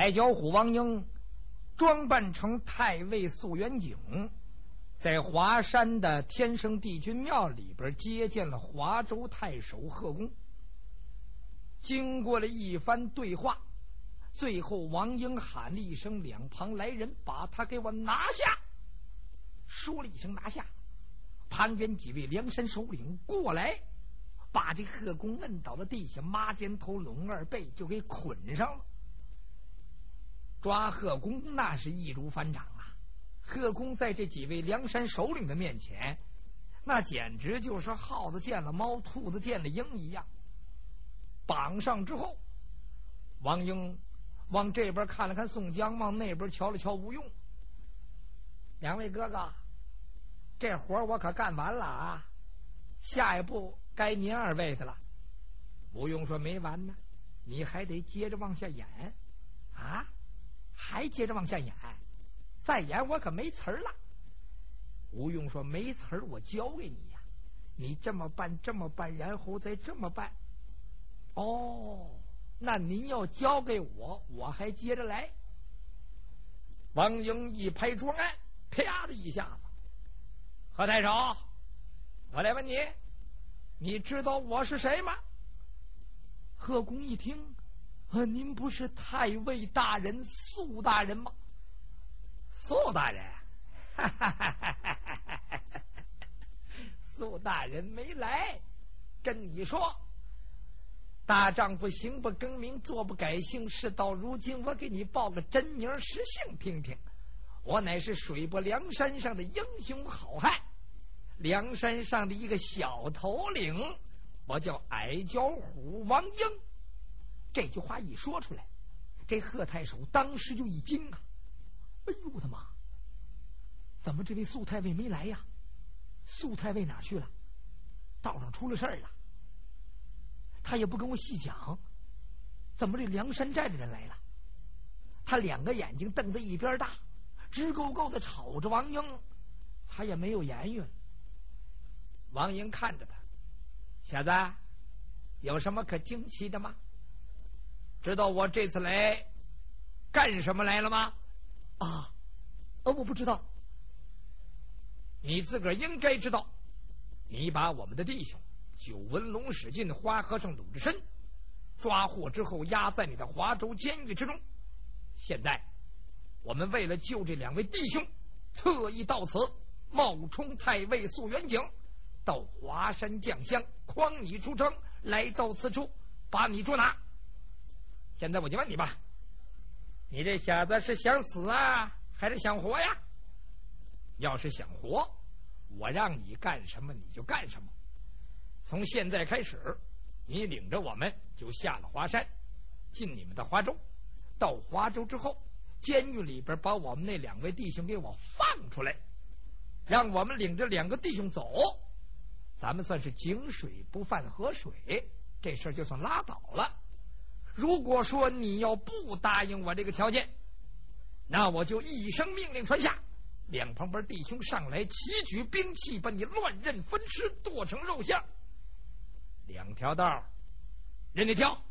矮脚虎王英装扮成太尉素元景，在华山的天生帝君庙里边接见了华州太守贺公。经过了一番对话，最后王英喊了一声，两旁来人把他给我拿下。说了一声拿下，旁边几位梁山首领过来，把这贺公摁倒了地下，抹肩头拢二背就给捆上了。抓贺公那是易如反掌啊！贺公在这几位梁山首领的面前，那简直就是耗子见了猫，兔子见了鹰一样。绑上之后，王英往这边看了看宋江，往那边瞧了瞧吴用。两位哥哥，这活我可干完了啊，下一步该您二位的了。吴用说没完呢，你还得接着往下演啊，还接着往下演，再演我可没词儿了。吴用说没词儿我教给你呀，你这么办这么办，然后再这么办。哦，那您要交给我，我还接着来。王英一拍桌案，啪的一下子，何太守，我来问你，你知道我是谁吗？贺公一听，您不是太尉大人素大人吗？素大人，哈哈哈哈哈！素大人没来，跟你说，大丈夫行不更名，坐不改姓，事到如今我给你报个真名实姓听听。我乃是水泊梁山上的英雄好汉，梁山上的一个小头领，我叫矮脚虎王英。这句话一说出来，这贺太守当时就一惊啊！哎呦我的妈，怎么这位素太尉没来呀？素太尉哪去了？道上出了事儿了。他也不跟我细讲，怎么这梁山寨的人来了？他两个眼睛瞪得一边大，直勾勾的瞅着王英，他也没有言语了。王英看着他，小子，有什么可惊奇的吗？知道我这次来干什么来了吗？我不知道。你自个儿应该知道，你把我们的弟兄九纹龙史进、花和尚鲁智深抓获之后，押在你的华州监狱之中。现在我们为了救这两位弟兄，特意到此冒充太尉素元景，到华山将相诓你出城，来到此处把你捉拿。现在我就问你吧，你这小子是想死啊，还是想活呀？要是想活，我让你干什么你就干什么。从现在开始，你领着我们就下了华山，进你们的华州。到华州之后，监狱里边把我们那两位弟兄给我放出来，让我们领着两个弟兄走，咱们算是井水不犯河水，这事儿就算拉倒了。如果说你要不答应我这个条件，那我就一声命令传下，两旁边弟兄上来，齐举兵器，把你乱刃分尸，剁成肉馅，两条道任你挑。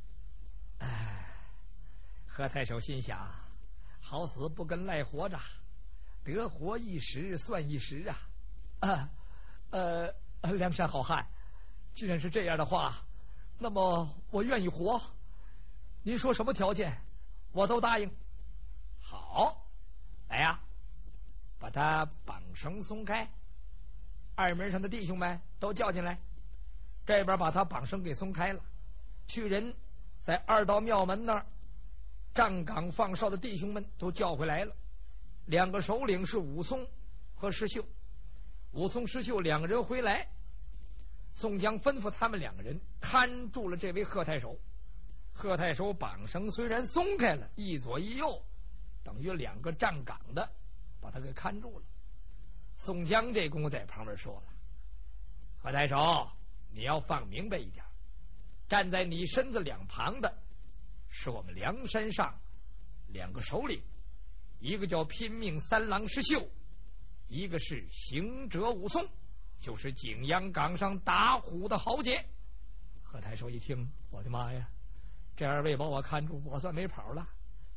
贺太守心想，好死不跟赖活着，得活一时算一时啊！梁山好汉，既然是这样的话，那么我愿意活。您说什么条件，我都答应。好，来呀，把他绑绳松开，二门上的弟兄们都叫进来。这边把他绑绳给松开了，去人在二道庙门那儿站岗放哨的弟兄们都叫回来了。两个首领是武松和石秀，武松、石秀两个人回来，宋江吩咐他们两个人看住了这位贺太守。贺太守绑绳虽然松开了，一左一右，等于两个站岗的把他给看住了。宋江这功夫在旁边说了，贺太守，你要放明白一点，站在你身子两旁的是我们梁山上两个首领，一个叫拼命三郎石秀，一个是行者武松，就是景阳岗上打虎的豪杰。贺太守一听，我的妈呀，这二位把我看住，我算没跑了。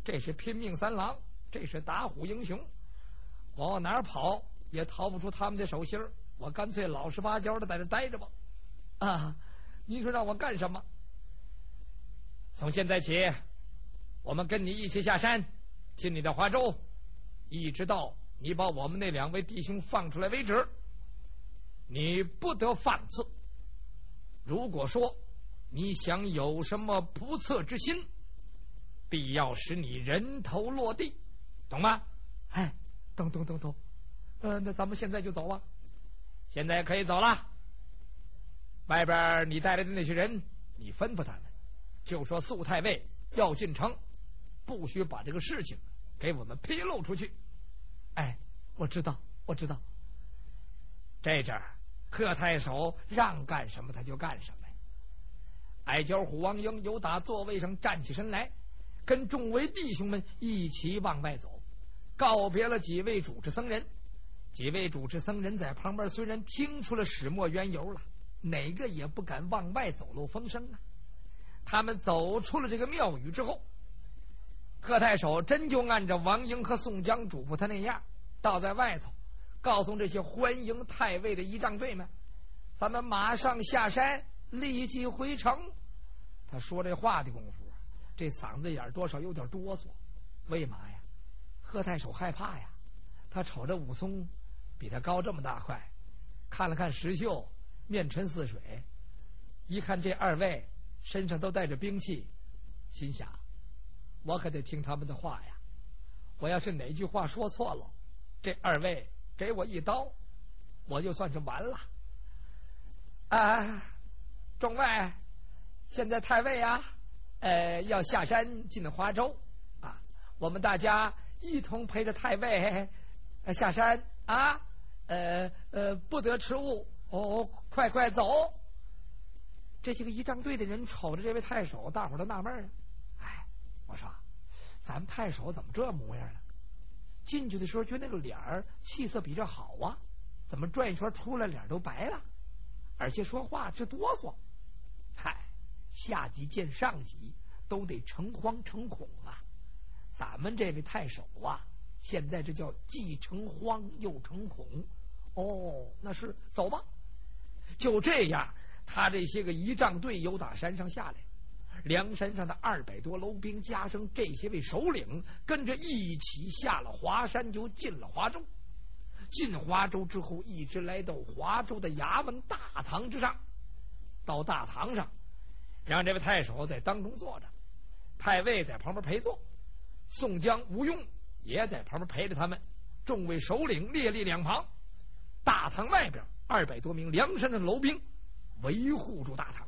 这是拼命三郎，这是打虎英雄，我往哪儿跑也逃不出他们的手心儿，我干脆老实巴交的在这待着吧。啊，你说让我干什么？从现在起，我们跟你一起下山，进你的华州，一直到你把我们那2位弟兄放出来为止，你不得放肆。如果说你想有什么不测之心，必要使你人头落地，懂吗？哎，懂。那咱们现在就走啊。现在可以走了。外边你带来的那些人，你吩咐他们，就说肃太尉要进城，不许把这个事情给我们披露出去。哎，我知道。这阵儿贺太守让干什么他就干什么呀。矮脚虎王英由打座位上站起身来，跟众位弟兄们一起往外走，告别了几位主持僧人。几位主持僧人在旁边虽然听出了始末缘由了，哪个也不敢往外走漏风声啊。他们走出了这个庙宇之后，贺太守真就按照王英和宋江嘱咐他那样，倒在外头告诉这些欢迎太尉的仪仗队们，咱们马上下山，立即回城。他说这话的功夫，这嗓子眼多少有点哆嗦。为嘛呀？贺太守害怕呀。他瞅着武松比他高这么大块，看了看石秀面沉似水，一看这2位身上都带着兵器，心想我可得听他们的话呀。我要是哪句话说错了，这2位给我一刀，我就算是完了。众位，现在太尉啊，要下山进华州啊，我们大家一同陪着太尉下山啊，不得迟误哦，快走。这些个仪仗队的人瞅着这位太守，大伙儿都纳闷了。我说咱们太守怎么这模样了？进去的时候觉得那个脸儿气色比这好啊，怎么转一圈出来脸都白了，而且说话直哆嗦。下级见上级都得诚惶诚恐啊，咱们这位太守啊，现在这叫既诚惶又诚恐。那是走吧。就这样，他这些个仪仗队由打山上下来，梁山上的200多楼兵加上这些位首领，跟着一起下了华山，就进了华州。进华州之后，一直来到华州的衙门大堂之上。到大堂上，让这位太守在当中坐着，太尉在旁边陪坐，宋江、吴用也在旁边陪着他们，众位首领列立两旁。大堂外边200多名梁山的楼兵维护住大堂。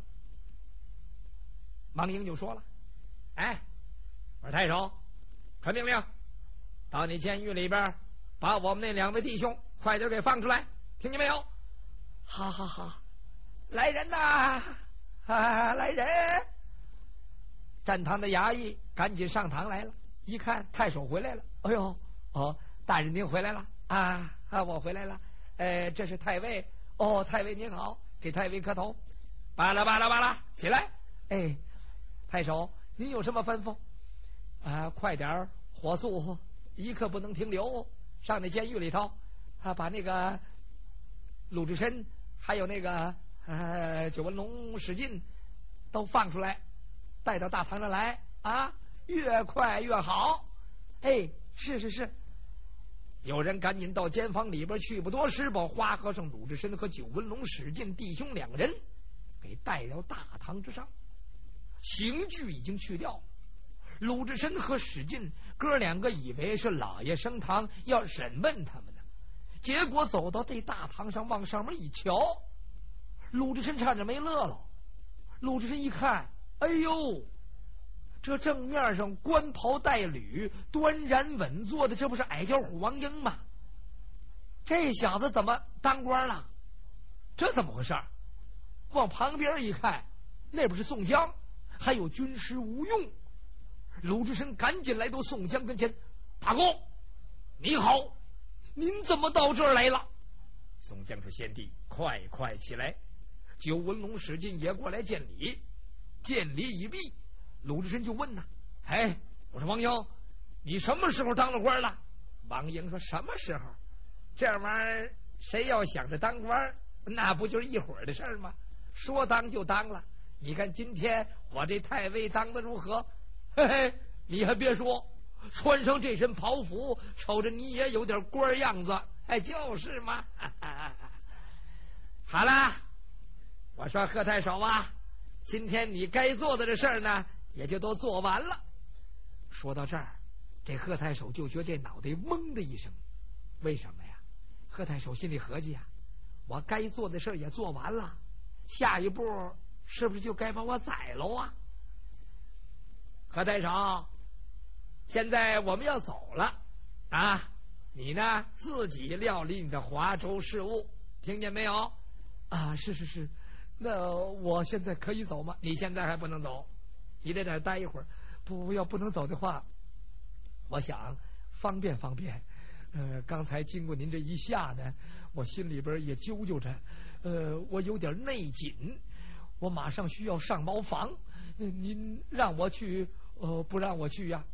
王英就说了：“我说太守，传命令，到你监狱里边把我们那2位弟兄快点给放出来，听见没有？”好，来人呐！来人！站堂的衙役赶紧上堂来了，一看太守回来了，哎呦，大人您回来了啊！我回来了。这是太尉。太尉您好，给太尉磕头。巴拉，起来。太守，您有什么吩咐？快点火速，一刻不能停留，上那监狱里头，把那个鲁智深还有那个九纹龙史进都放出来，带到大堂上来啊，越快越好。是。有人赶紧到监房里边去，不多时把花和尚鲁智深和九纹龙史进弟兄2人给带到大堂之上。刑具已经去掉，鲁智深和史进哥2个以为是老爷升堂要审问他们呢，结果走到这大堂上往上面一瞧，鲁智深差点没乐了。鲁智深一看，哎呦，这正面上官袍带履端然稳坐的，这不是矮脚虎王英吗？这小子怎么当官了？这怎么回事？往旁边一看，那不是宋江，还有军师吴用。鲁智深赶紧来到宋江跟前：“大哥你好，您怎么到这儿来了？”宋江说：“贤弟，快起来。”九纹龙史进也过来见礼，见礼已毕，鲁智深就问呐：“我说王英， 你什么时候当了官了？王英说什么时候？这玩意儿谁要想着当官，那不就是一会儿的事儿吗？说当就当了。你看今天我这太尉当的如何？嘿嘿，你还别说，穿上这身袍服，瞅着你也有点官样子。哎，就是嘛。好了，我说贺太守啊，今天你该做的这事儿呢，也就都做完了。说到这儿，这贺太守就觉这脑袋嗡的一声。为什么呀？贺太守心里合计啊，我该做的事儿也做完了，下一步是不是就该把我宰喽啊？贺太守，现在我们要走了啊，你呢自己料理你的华州事务，听见没有？啊，是，那我现在可以走吗？你现在还不能走，你得在这待一会儿。要不能走的话，我想方便。刚才经过您这一下呢，我心里边也揪揪着，我有点内紧，我马上需要上茅房，您让我去，不让我去呀？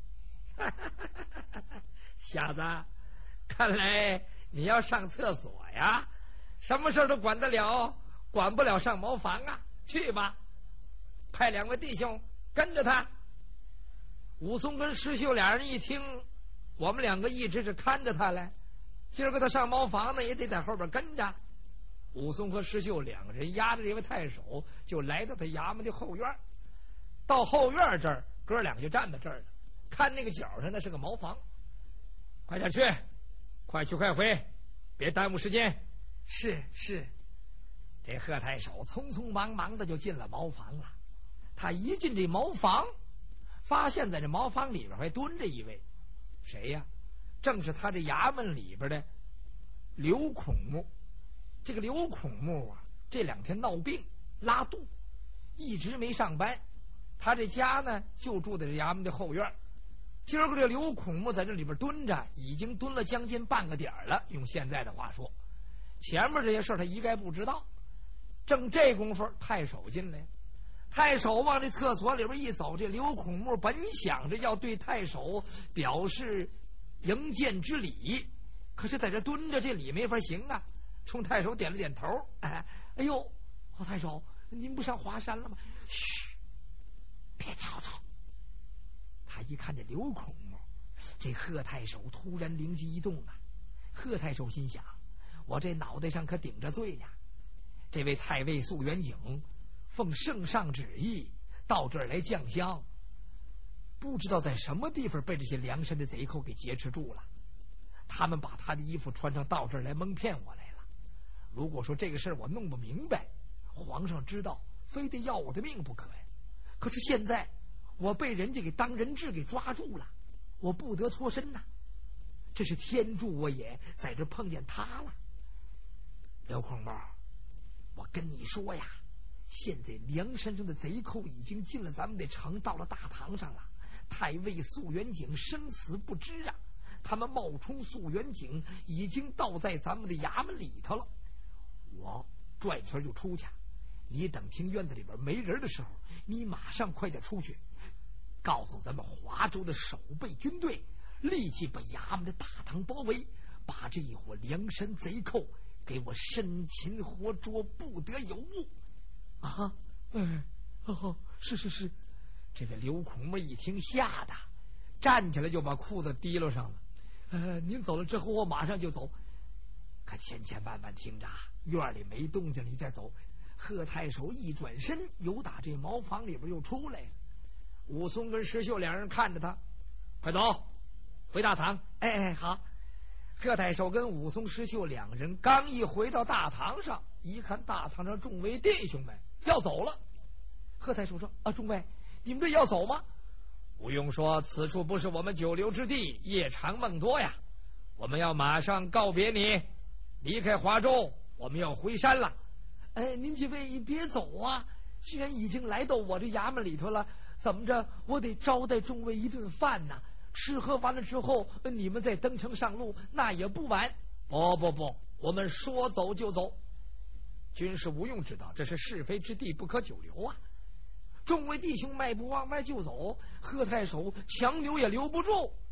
小子，看来你要上厕所呀？什么事都管得了，管不了上茅房啊？去吧，派2位弟兄跟着他。武松跟石秀俩人一听，我们2个一直是看着他来，今儿个他上茅房呢，也得在后边跟着。武松和石秀2个人押着这位太守，就来到他衙门的后院。到后院这儿，哥俩就站在这儿了，看那个角上那是个茅房。快点去，快去快回，别耽误时间。是。这贺太守匆匆忙忙的就进了茅房了。他一进这茅房，发现在这茅房里边还蹲着一位，谁呀？正是他这衙门里边的刘孔目。这个刘孔目啊，这2天闹病拉肚，一直没上班。他这家呢就住在这衙门的后院。今儿个这刘孔目在这里边蹲着，已经蹲了将近半个点了。用现在的话说，前面这些事他一概不知道。正这功夫，太守进来。太守往这厕所里边一走，这刘孔目本想着要对太守表示迎见之礼，可是在这蹲着，这礼没法行啊。冲太守点了点头。哎呦，太守，您不上华山了吗？嘘，别吵吵。他一看见刘孔目，这贺太守突然灵机一动啊。贺太守心想，我这脑袋上可顶着罪呢。这位太尉素元景奉圣上旨意到这儿来降香，不知道在什么地方被这些梁山的贼寇给劫持住了。他们把他的衣服穿上，到这儿来蒙骗我来了。如果说这个事儿我弄不明白，皇上知道非得要我的命不可呀。可是现在我被人家给当人质给抓住了，我不得脱身呐。这是天助我也，在这碰见他了。刘孔目，我跟你说呀，现在梁山上的贼寇已经进了咱们的城，到了大堂上了。太尉素元景生死不知啊，他们冒充素元景已经到在咱们的衙门里头了。我转一圈就出去，你等听院子里边没人的时候，你马上快点出去，告诉咱们华州的守备军队，立即把衙门的大堂包围，把这一伙梁山贼寇给我生擒活捉，不得有误啊！是。这个刘孔目一听，吓得站起来就把裤子提溜上了。您走了之后，我马上就走。可千万听着，院里没动静，你再走。贺太守一转身，由打这茅房里边又出来了。武松跟石秀2人看着他，快走，回大堂。好。贺太守跟武松、石秀2人刚一回到大堂上，一看大堂上众位弟兄们要走了。贺太守说：众位，你们这要走吗？不用说，此处不是我们久留之地，夜长梦多呀。我们要马上告别你，离开华州，我们要回山了。您几位别走啊，既然已经来到我这衙门里头了，怎么着我得招待众位一顿饭呢。吃喝完了之后，你们再登城上路，那也不晚。不，我们说走就走。军师吴用知道这是是非之地，不可久留啊。众位弟兄迈步往外就走，贺太守强留也留不住。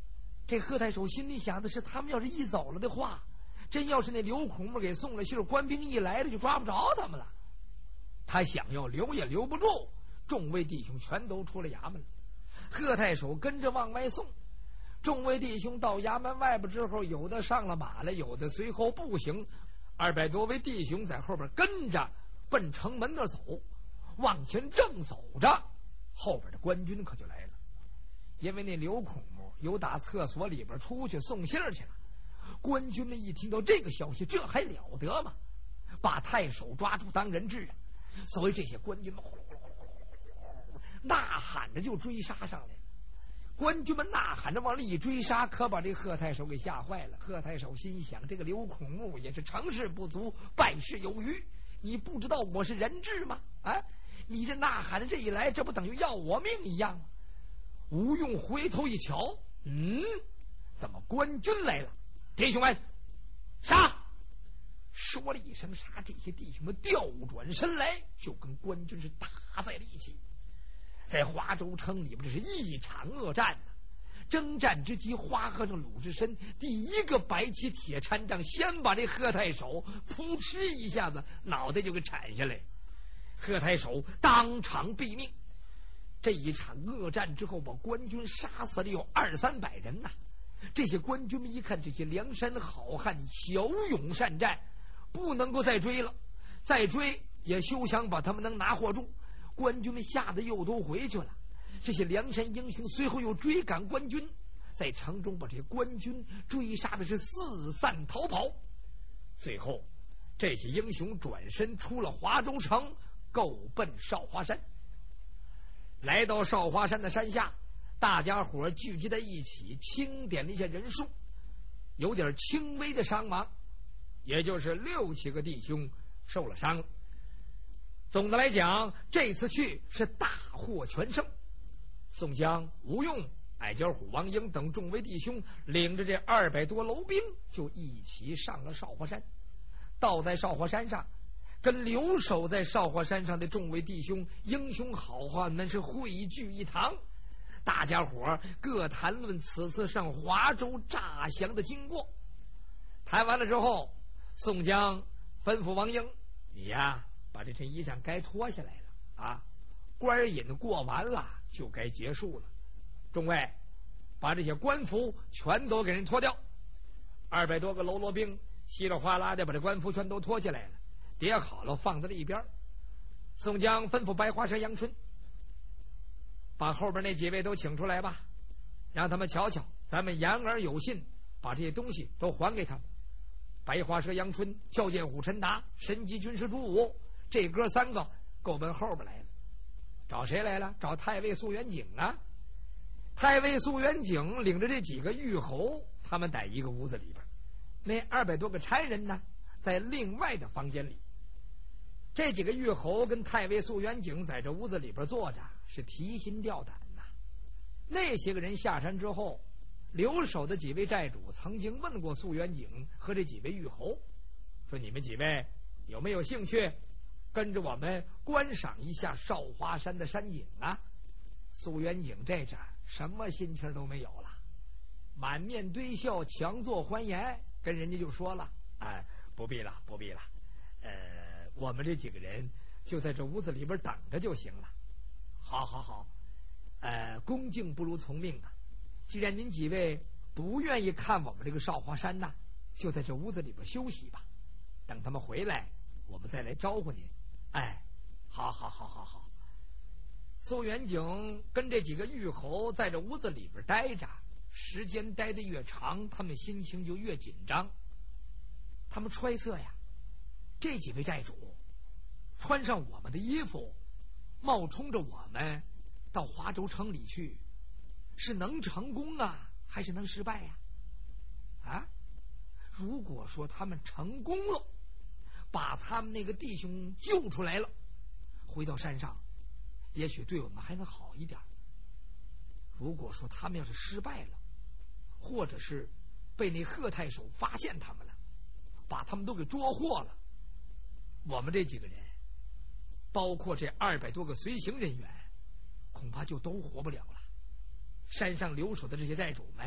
这贺太守心里想的是，他们要是一走了的话，真要是那刘孔目给送了信，官兵一来了就抓不着他们了。他想要留也留不住，众位弟兄全都出了衙门了。贺太守跟着往外送，众位弟兄到衙门外边之后，有的上了马了，有的随后步行，200多位弟兄在后边跟着奔城门那走。往前正走着，后边的官军可就来了。因为那刘孔目有打厕所里边出去送信去了，官军们一听到这个消息，这还了得吗？把太守抓住当人质啊！所以这些官军们呼噜呼噜呼噜呐喊着就追杀上来了。官军们呐喊着往里一追杀，可把这贺太守给吓坏了。贺太守心想，这个刘孔目也是成事不足，败事有余，你不知道我是人质吗？啊，你这呐喊着这一来，这不等于要我命一样吗？吴用回头一瞧，怎么官军来了？弟兄们，杀！说了一声杀，这些弟兄们调转身来，就跟官军是打在了一起。在华州城里边，这是一场恶战呢。征战之际，花和尚鲁智深第一个摆起铁禅杖，先把这贺太守扑哧一下子脑袋就给铲下来，贺太守当场毙命。这一场恶战之后，把官军杀死了有200-300人呐。这些官军们一看，这些梁山好汉骁勇善战，不能够再追了，再追也休想把他们能拿获住。官军们吓得又都回去了。这些梁山英雄随后又追赶官军，在城中把这些官军追杀的是四散逃跑。最后这些英雄转身出了华州城，够奔少华山。来到少华山的山下，大家伙聚集在一起，清点了一下人数，有点轻微的伤亡，也就是6、7个弟兄受了伤了。总的来讲，这次去是大获全胜。宋江、吴用、矮脚虎王英等众位弟兄领着这200多楼兵，就一起上了少华山。到在少华山上，跟留守在少华山上的众位弟兄英雄好汉们是汇聚一堂，大家伙各谈论此次上华州诈降的经过。谈完了之后，宋江吩咐王英，你呀把这身衣裳该脱下来了啊，官瘾过完了就该结束了。众位把这些官服全都给人脱掉。200多个喽啰兵稀里哗啦的把这官服全都脱下来了，叠好了放在了一边。宋江吩咐白花蛇杨春，把后边那几位都请出来吧，让他们瞧瞧，咱们言而有信，把这些东西都还给他们。白花蛇杨春、跳涧虎陈达、神机军师朱武，这哥3个够奔后边来了。找谁来了？找太尉苏元景啊！太尉苏元景领着这几个御侯，他们在一个屋子里边，那200多个差人呢，在另外的房间里。这几个御侯跟太尉苏元景在这屋子里边坐着，是提心吊胆呐。那些个人下山之后，留守的几位寨主曾经问过苏元景和这几位御侯，说你们几位有没有兴趣跟着我们观赏一下少华山的山景啊？苏元景这阵什么心情都没有了，满面堆笑，强作欢颜，跟人家就说了，不必了，不必了，我们这几个人就在这屋子里边等着就行了。好好好，恭敬不如从命啊！既然您几位不愿意看我们这个少华山呐，就在这屋子里边休息吧，等他们回来我们再来招呼您。好好好好好。苏元景跟这几个御侯在这屋子里边待着，时间待得越长，他们心情就越紧张。他们揣测呀，这几位寨主穿上我们的衣服，冒充着我们到华州城里去，是能成功啊，还是能失败呀？如果说他们成功了，把他们那个弟兄救出来了，回到山上也许对我们还能好一点。如果说他们要是失败了，或者是被那贺太守发现他们了，把他们都给捉获了，我们这几个人包括这200多个随行人员恐怕就都活不了了。山上留守的这些寨主们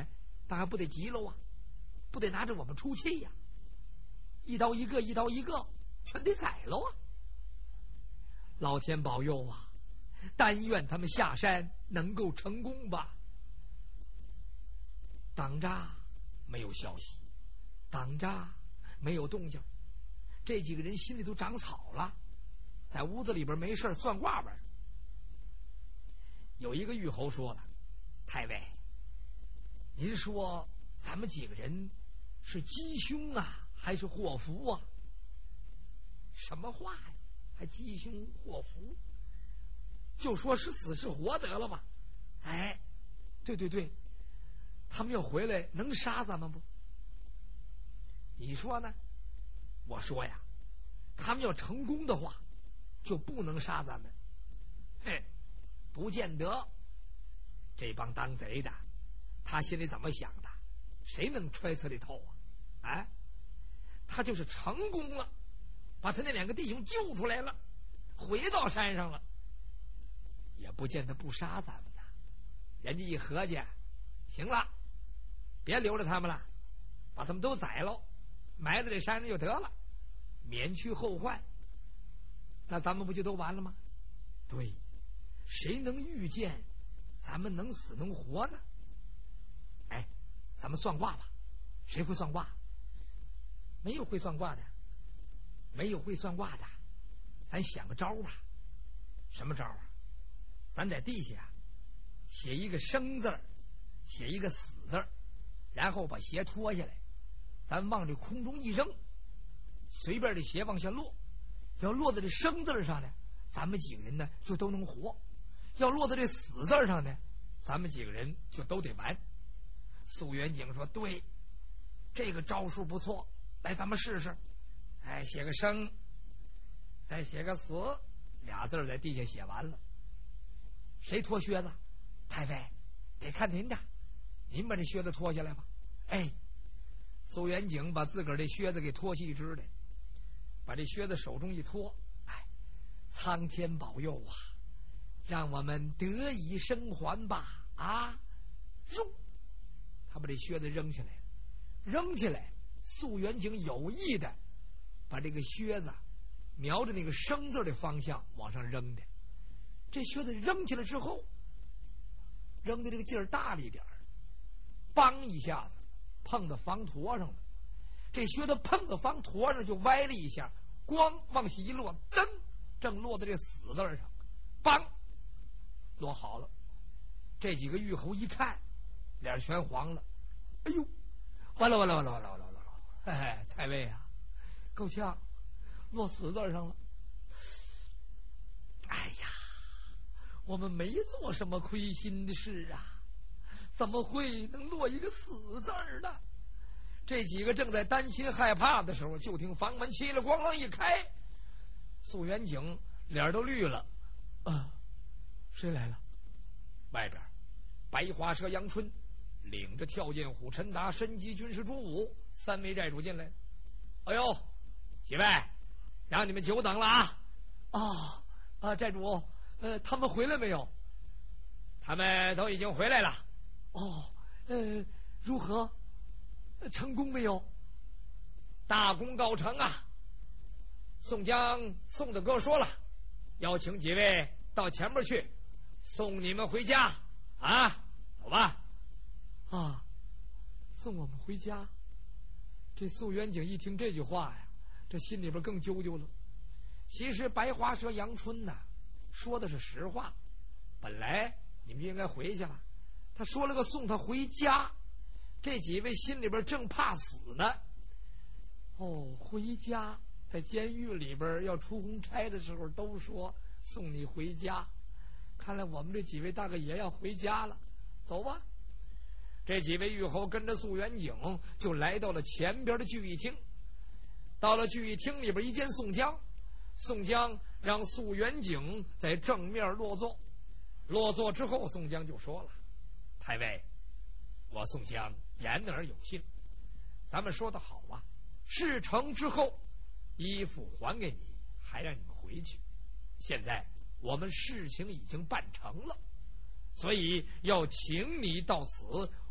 那还不得急喽啊，不得拿着我们出气呀，一刀一个一刀一个全得宰喽啊！老天保佑啊，但愿他们下山能够成功吧。当着没有消息，当着没有动静，这几个人心里都长草了，在屋子里边没事算卦玩。有一个玉侯说了：“太尉，您说咱们几个人是吉凶啊，还是祸福啊？”什么话呀？还吉凶祸福？就说是死是活得了吧？哎，对对对，他们要回来能杀咱们不？你说呢？我说呀，他们要成功的话，就不能杀咱们。嘿，不见得。这帮当贼的，他心里怎么想的？谁能揣测里头啊？哎，他就是成功了，把他那两个弟兄救出来了，回到山上了，也不见得不杀咱们呐。人家一合计，行了，别留着他们了，把他们都宰了，埋在这山上就得了，免去后患。那咱们不就都完了吗？对，谁能预见咱们能死能活呢？哎，咱们算卦吧，谁会算卦？没有会算卦的，没有会算卦的，咱想个招吧。什么招啊？咱在地下写一个生字，写一个死字，然后把鞋脱下来，咱往这空中一扔，随便这鞋往下落，要落在这生字上呢，咱们几个人呢就都能活；要落在这死字上呢，咱们几个人就都得完。苏元景说：“对，这个招数不错，来，咱们试试。哎，写个生，再写个死，俩字在地下写完了。谁脱靴子？太尉，得看您的，您把这靴子脱下来吧。”哎，苏元景把自个儿这靴子给脱下一只来，把这靴子手中一脱，哎，苍天保佑啊，让我们得以生还吧！啊，扔！他把这靴子扔起来，扔起来。苏元景有意的把这个靴子瞄着那个生字的方向往上扔的。这靴子扔起来之后，扔的这个劲儿大了一点，梆一下子碰到房坨上了。这靴子碰到房坨上就歪了一下，咣往下一落，噔，正落在这死字上，梆落好了。这几个玉侯一看，脸全黄了。哎呦，完了完了完了完了完了完了！哎，太尉啊，够呛，落死字上了。哎呀，我们没做什么亏心的事啊，怎么会能落一个死字呢？这几个正在担心害怕的时候，就听房门嘁了咣啷一开，苏元景脸都绿了。谁来了？外边白花蛇杨春领着跳涧虎陈达、申级军师朱武三位寨主进来。哎呦，几位，让你们久等了啊！寨主，他们回来没有？他们都已经回来了。如何？成功没有？大功告成啊！宋江宋大哥说了，要请几位到前面去送你们回家啊！走吧。送我们回家。这苏元景一听这句话呀，这心里边更揪揪了。其实白花蛇杨春呐，说的是实话，本来你们应该回去了，他说了个送他回家，这几位心里边正怕死呢。回家，在监狱里边要出公差的时候都说送你回家，看来我们这几位大哥爷要回家了，走吧。这几位玉侯跟着苏元景就来到了前边的聚义厅。到了聚义厅里边，一见宋江，宋江让苏元景在正面落座。落座之后，宋江就说了：“太尉，我宋江言而有信，咱们说的好啊，事成之后衣服还给你，还让你们回去。现在我们事情已经办成了，所以要请你到此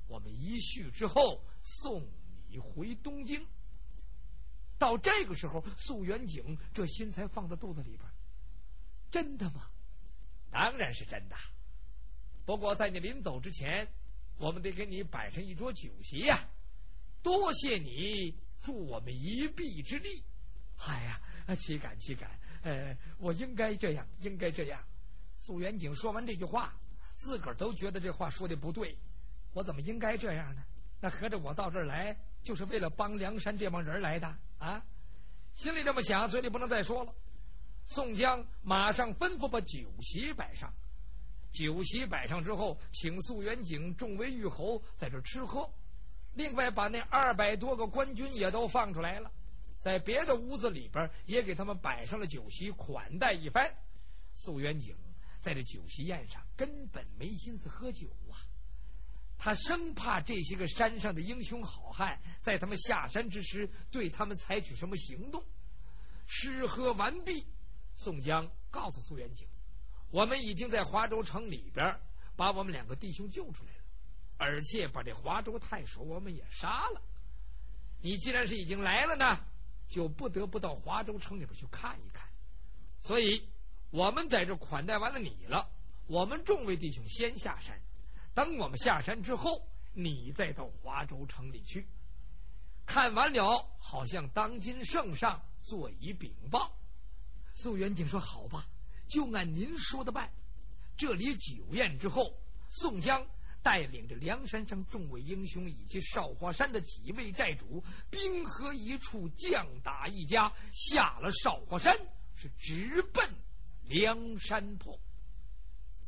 我们一叙之后送你回东京。到这个时候，素元景这心才放到肚子里边。真的吗？当然是真的。不过在你临走之前，我们得给你摆上一桌酒席呀，多谢你助我们一臂之力。哎呀，岂敢岂敢，我应该这样，应该这样。素元景说完这句话，自个儿都觉得这话说的不对，我怎么应该这样呢？那合着我到这儿来就是为了帮梁山这帮人来的啊？心里这么想，嘴里不能再说了。宋江马上吩咐把酒席摆上，酒席摆上之后，请素元景众位御侯在这吃喝，另外把那200多个官军也都放出来了，在别的屋子里边也给他们摆上了酒席，款待一番。素元景在这酒席宴上根本没心思喝酒啊，他生怕这些个山上的英雄好汉在他们下山之时对他们采取什么行动。吃喝完毕，宋江告诉素元景，我们已经在华州城里边把我们2个弟兄救出来了，而且把这华州太守我们也杀了。你既然是已经来了呢，就不得不到华州城里边去看一看。所以我们在这款待完了你了，我们众位弟兄先下山，等我们下山之后，你再到华州城里去。看完了，好像当今圣上作以禀报。素元景说好吧，就按您说的办。这里酒宴之后，宋江带领着梁山上众位英雄以及少华山的几位寨主，兵合一处，将打一家，下了少华山，是直奔梁山泊。